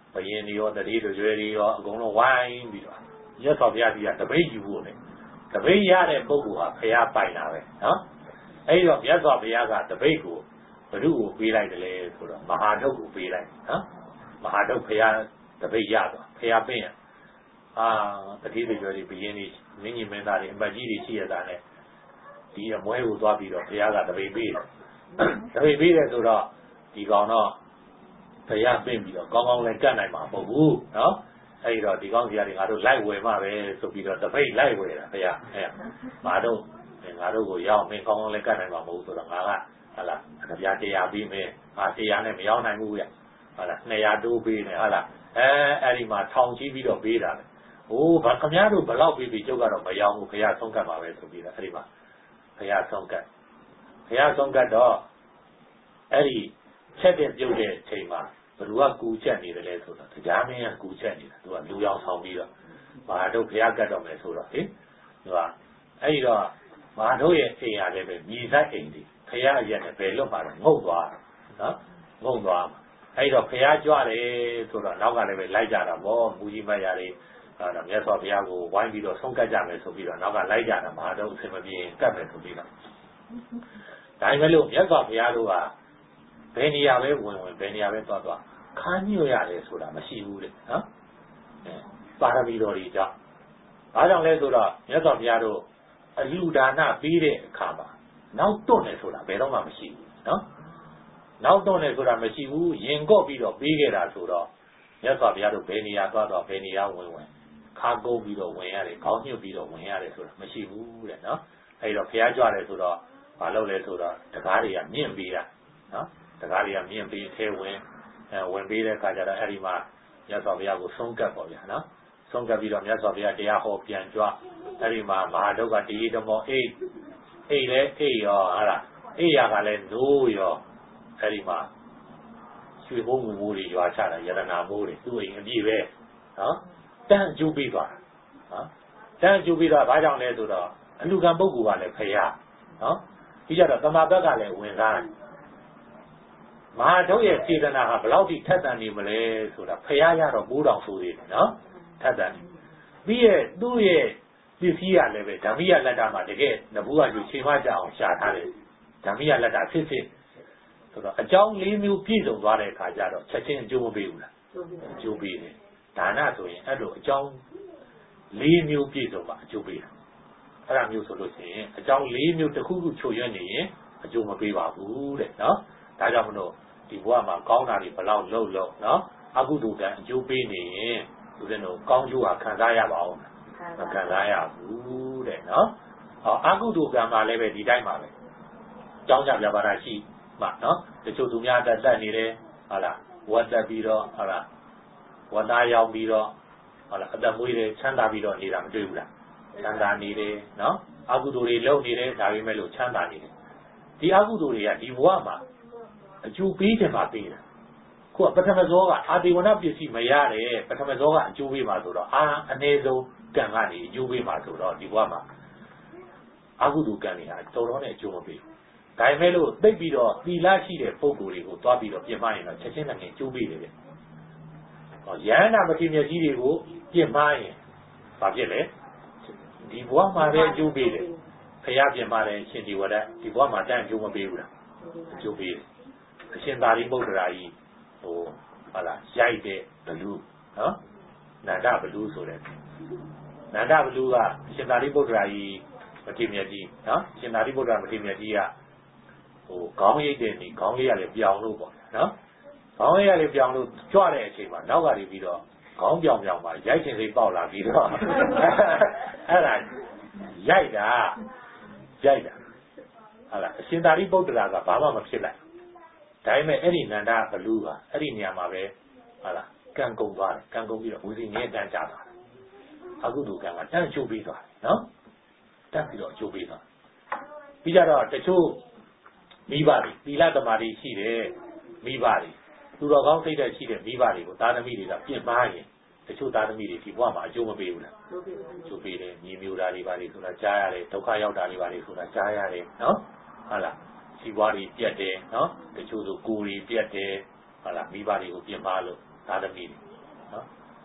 ဘယင်းတွေရောတတိတွေရွယ်တွေရောအကုန်လုံးဝိုင်းပြီးတော့မြတ်စွာဘုရားကြီးကတပိတ်ယူဖို့လေတပိတ်ရတဲ့ပုဂ္ဂိုလ်ဟာဘုရားပိုင်တာပဲနော်အဲဒီတော့မြတ်စွာဘုရားကတပိတ်ကိုဘုရုကိုပေးလိုက်တယ်လေဆိုတော့မဟာထုတ်ကိုပေးလိုက်နော်မဟာထုတ်ဘုရားတပိတ်ရတော့ဘုရားပင့်ရအာတတိတွေရွယ်တွေဘယင်းတွေမင်းကြီးမင်းသားတွေအမတ်ကြီးတွေရှိရတာနဲ့ဒီအမွဲကိုသွားပြီးတော့ဘုရားကတပိတ်ပေးတယ်တပိတ်ပေးတယ်ဆိုတော့ဒီကောင်တော့ဘုရားပင့်ပြီးတော့ကောင်းကောင်းလည်းကတ်နိုင်မှာမဟုတ်ဘူးနော်အဲဒီတော့ဒီကောင်းစီရတယ်ငါတို့လိုက်ဝယ်မှပဲဆိုပြီးတော့တပိတ်လိုက်ဝယ်တာဘုရားအဲငါတို့ငါတို့ကိုရောက်မင်းကောင်းကောင်းလည်းကတ်နိုင်မှာမဟုတ်ဆိုတော့ငါကဟာလားဘုရားတရားပြီးမင်းငါတရားနဲ့မရောက်နိုင်ဘူးဗျဟာလားနှစ်ရာတိုးပေးနေဟာလားအဲအဲ့ဒီမှာထောင်ချီးပြီးတော့ပေးတာလေဟိုးဗခမည်းတော်ဘလောက်ပေးပြီးကျုပ်ကတော့မရောက်ဘူးဘုရားဆုံးကတ်ပါပဲဆိုပြီးတော့အဲ့ဒီမှာဘုရားဆုံးကတ်ဘုရားဆုံးကတ်တော့အဲ့ဒီချက်တဲ့ပြုတ်တဲ့အချိန်မှာဘ누구ကကူချက်နေတယ်လဲဆိုတော့တရားမင်းကကူချက်နေတာသူကလူရောင်ဆောင်ပြီးတော့မဟာတို့ဘုရားကတ်တော်မယ်ဆိုတော့ဟင်သူကအဲ့ဒီတော့မဟာတို့ရဲ့အိမ်ရလည်းပဲမြေဆိုင်အိမ်ဒီဘုရားအရက်နဲ့ဘယ်လွတ်မှာတော့ငုံသွားနော်ငုံသွားအဲ့ဒီတော့ဘုရားကြွတယ်ဆိုတော့နောက်ကလည်းပဲလိုက်ကြတာပေါ့မူကြီးမရတွေအဲ့တော့မြတ်စွာဘုရားကိုဝိုင်းပြီးတော့ဆုံးကတ်ကြမယ်ဆိုပြီးတော့နောက်ကလိုက်ကြတာမဟာတို့အစင်မပြေကတ်မယ်ဆိုပြီးတော့ဒါပေမဲ့လို့မြတ်စွာဘုရားတို့ကဘယ်နေရာပဲဝင်ဝင်ဘယ်နေရာပဲသွားသွားခါညွတ်ရတယ်ဆိုတာမရှိဘူးလေနော်အဲပါရမီတော်ကြီးကြောင့်ဘာကြောင့်လဲဆိုတော့မြတ်စွာဘုရားတို့အလူဒါနပြီးတဲ့အခါမှာနောက်တွန့်တယ်ဆိုတာဘယ်တော့မှမရှိဘူးနော်နောက်တွန့်တယ်ဆိုတာမရှိဘူးရင်ကော့ပြီးတော့ပြီးခဲ့တာဆိုတော့မြတ်စွာဘုရားတို့ဘယ်နေရာသွားသွားဘယ်နေရာဝင်ဝင်ခါကုန်းပြီးတော့ဝင်ရတယ်ခေါင်းညှုပ်ပြီးတော့ဝင်ရတယ်ဆိုတာမရှိဘူးတဲ့နော်အဲဒီတော့ဘုရားကြွတယ်ဆိုတော့မလုပ်လဲဆိုတော့တကားတွေကမြင့်ပြီးတာနော်တကားတွေကမြင့်ပြီးထဲဝင်အဲဝင်ပြီးတဲ့အခါကျတော့အဲ့ဒီမှာမြတ်စွာဘုရားကိုဆုံးကတ်ပေါ့ဗျာနော်ဆုံးကတ်ပြီးတော့မြတ်စွာဘုရားတရားဟောပြန်ကြွအဲ့ဒီမှာမဟာဒုက္ခတည်ရမောအိတ်အိတ်လဲအိတ်ရောဟာလားအိတ်ရကလည်းနိုးရောအဲ့ဒီမှာရွှေဘုံငူမိုးတွေရွာချတာယရနာမိုးတွေသူ့အိမ်အပြည့်ပဲနော်တန်းကျူးပြီးသွားနော်တန်းကျူးပြီးတော့ဘာကြောင့်လဲဆိုတော့အလူကံပုဂ္ဂိုလ်ကလည်းဖရာနော်ပြီးကြတော့တမဘက်ကလည်းဝင်စားတယ်မဟာတို့ရဲ့စေတနာဟာဘယ်လောက်ထိထက်သန်နေမလဲဆိုတာဖရာရတော့ပိုးတောင်ဆိုသေးတယ်နော်ထက်သန်ပြီးရဲ့သူ့ရဲ့ပစ္စည်းရလည်းပဲဓမ္မိယလက်တာမှာတကယ်နဘူးကယူချိန်မကြအောင်ရှာထားတယ်ဓမ္မိယလက်တာဖြစ်ဖြစ်ဆိုတော့အကြောင်းလေးမျိုးပြည့်စုံသွားတဲ့အခါကျတော့ချက်ချင်းအကျိုးမပေးဘူးလားအကျိုးပေးတယ်ဒါနဆိုရင်အဲ့လိုအကြောင်းလေးမျိုးပြည့်စုံပါအကျိုးပေးတာအဲ့ဒါမျိုးဆိုလို့ရှိရင်အကြောင်းလေးမျိုးတစ်ခုခုချိုရွံ့နေရင်အကျိုးမပေးပါဘူးတဲ့နော်ဒါကြောင့်မလို့ဒီဘဝမှာကောင်းတာတွေဘယ်လောက်လုပ်လို့နော်အကုသိုလ်ကံအကျိုးပေးနေရင်ဦးဇင်းတို့ကောင်းကျိုးဟာခံစားရပါအောင်မခံစားရဘူးတဲ့နော်ဟောအကုသိုလ်ကံမှာလည်းပဲဒီတိုင်းပါပဲကြောင်းကြပြပါတာရှိမှနော်တချို့သူများတက်တက်နေတယ်ဟုတ်လားဝတ်တက်ပြီးတော့ဟုတ်လားဝတ်သားရောက်ပြီးတော့ဟုတ်လားအသက်မွေးတယ်ချမ်းသာပြီးတော့နေတာမတွေ့ဘူးလားချမ်းသာနေတယ်နော်အကုသိုလ်တွေလုပ်နေတယ်ဒါပေမဲ့လို့ချမ်းသာနေတယ်ဒီအကုသိုလ်တွေကဒီဘဝမှာအကျိုးပေးတယ်မှာပေးတာခုကပထမဇောကအာဒီဝနပစ္စည်းမရတယ်ပထမဇောကအကျိုးပေးမှာဆိုတော့အာအနည်းဆုံးကံကနေအကျိုးပေးမှာဆိုတော့ဒီဘဝမှာအကုသိုလ်ကံတွေဟာတော်တော်နဲ့အကျိုးမပေးဘူးဒါပေမဲ့လို့သိပြီးတော့သီလရှိတဲ့ပုဂ္ဂိုလ်တွေကိုတွားပြီးတော့ပြင်မရင်တော့ချက်ချင်းနဲ့ကျိုးပေးတယ်ဗျဟောယန္တာမထေရကြီးတွေကိုပြင်မရင်ဘာဖြစ်လဲဒီဘဝမှာပဲအကျိုးပေးတယ်ဖရာပြင်မတယ်ရှင်ဒီဝရဒီဘဝမှာတန်းအကျိုးမပေးဘူးလားအကျိုးပေးတယ်အရှင်သာရိပုတ္တရာကြီးဟိုဟာလားရိုက်တဲ့ဘလူးနော်နန္ဒဘလူးဆိုတဲ့နန္ဒဘလူးကအရှင်သာရိပုတ္တရာကြီးမထေရကြီးနော်ရှင်သာရိပုတ္တရာမထေရကြီးကဟိုခေါင်းရိပ်တဲ့နေခေါင်းလေးရလည်းပြောင်းလို့ပေါ့နော်ခေါင်းလေးရလည်းပြောင်းလို့ကြွတဲ့အချိန်မှာနောက်ကနေပြီးတော့ခေါင်းပြောင်ပြောင်မှာရိုက်ချင်စိတ်ပေါက်လာပြီးတော့အဲ့ဒါရိုက်တာရိုက်တာဟာလားအရှင်သာရိပုတ္တရာကဘာမှမဖြစ်လိုက်ဒါပေမဲ့အဲ့ဒီနန္ဒဘလူးကအဲ့ဒီနေရာမှာပဲဟာလားကံကုန်သွားတယ်ကံကုန်ပြီးတော့ဝီစီငဲတန်းကြသွားတယ်အကုသိုလ်ကံကတန်းချိုးပြီးသွားတယ်နော်တက်ပြီးတော့ချိုးပြီးသွားပြီးကြတော့တချို့မိဘတွေသီလသမာဓိရှိတယ်မိဘတွေသူတော်ကောင်းစိတ်ဓာတ်ရှိတဲ့မိဘတွေကိုသာသမီတွေကပြင်မာရင်တချို့သာသမီတွေဒီဘဝမှာအကျိုးမပေးဘူးလားအကျိုးပေးတယ်ညီမျိုးသားတွေပါလေဆိုတာကြားရတယ်ဒုက္ခရောက်တာတွေပါလေဆိုတာကြားရတယ်နော်ဟုတ်လားစီပွားတွေပြတ်တယ်နော်တချို့ဆိုကိုယ်တွေပြတ်တယ်ဟုတ်လားမိဘတွေကိုပြင်မာလို့သာသမီတွေ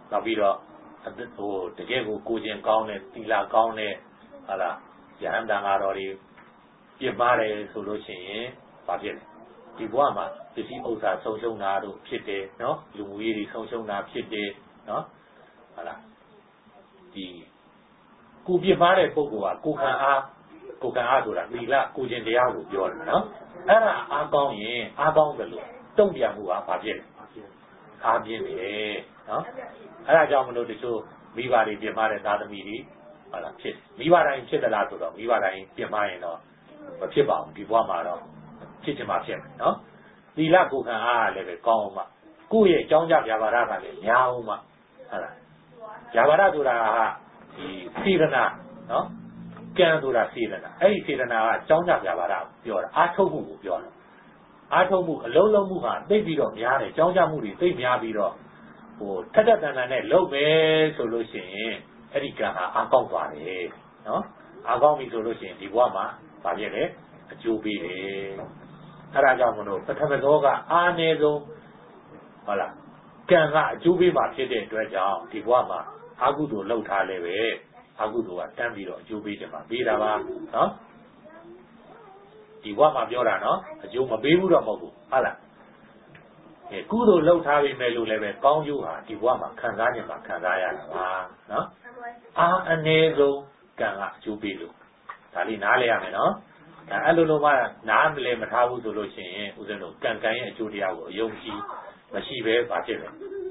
နောက်ပြီးတော့ဟိုတကယ်ကိုကိုကျင်ကောင်းတဲ့သီလကောင်းတဲ့ဟာလားယဟန်တန်ဃာတော်တွေပြစ်မှားတယ်ဆိုလို့ရှိရင်ဘာဖြစ်လဲဒီဘဝမှာပစ္စည်းဥစ္စာဆုံးရှုံးတာတို့ဖြစ်တယ်နော်လူမှုရေးတွေဆုံးရှုံးတာဖြစ်တယ်နော်ဟာလားဒီကိုပြစ်မှားတဲ့ပုဂ္ဂိုလ်ကကိုခံအားကိုခံအားဆိုတာသီလကိုကျင်တရားကိုပြောတယ်နော်အဲ့ဒါအားကောင်းရင်အားကောင်းတယ်လို့တုံ့ပြန်မှုကဘာဖြစ်လဲအားပြင်းတယ်နော်အဲ့ဒါကြောင့်မလို့တချို့မိဘတွေပြင်မာတဲ့သားသမီးတွေဟုတ်လားဖြစ်မိဘတိုင်းဖြစ်သလားဆိုတော့မိဘတိုင်းပြင်မာရင်တော့မဖြစ်ပါဘူးဒီဘဝမှာတော့ဖြစ်ချင်မှဖြစ်မယ်နော်သီလကိုခံအားလည်းပဲကောင်းအောင်မှကိုယ့်ရဲ့အကြောင်းကြပြဘာရကလည်းညာအောင်မှဟုတ်လားဗျာပါဒဆိုတာကဒီစေတနာနော်ကံဆိုတာစေတနာအဲ့ဒီစေတနာကအကြောင်းကြပြပါဒပြောတာအာထုတ်မှုကိုပြောတာအာထုတ်မှုအလုံးလုံးမှုကသိပြီးတော့များတယ်ကြောင်းကြမှုတွေသိများပြီးတော့ဟိုထက်ထက်တန်တန်နဲ့လုပ်မယ်ဆိုလို့ရှိရင်အဲ့ဒီကံဟာအားကောင်းသွားတယ်နော်အားကောင်းပြီဆိုလို့ရှိရင်ဒီဘဝမှာဗာပြည့်တယ်အကျိုးပေးတယ်အဲ့ဒါကြောင့်မလို့ပထမသောကအားနည်းဆုံးဟုတ်လားကံကအကျိုးပေးမှာဖြစ်တဲ့အတွက်ကြောင့်ဒီဘဝမှာအာဟုသို့လှုပ်ထားလဲပဲအာဟုသို့ကတန်းပြီးတော့အကျိုးပေးတယ်မှာပေးတာပါနော်ဒီဘဝမှာပြောတာနော်အကျိုးမပေးဘူးတော့မဟုတ်ဘူးဟုတ်လားအဲကုသိုလ်လှုပ်ထားပြီမဲ့လို့လည်းပဲကောင်းကျိုးဟာဒီဘဝမှာခံစားခြင်းမှာခံစားရတာပါနော်အားအနည်းဆုံးကံကအကျိုးပေးလို့ဒါလေးနားလဲရမယ်နော်ဒါအဲ့လိုလိုမှနားမလဲမထားဘူးဆိုလို့ရှိရင်ဦးဇင်းတို့ကံကံရဲ့အကျိုးတရားကိုအယုံကြည်မရှိပဲဗာဖြစ်တယ်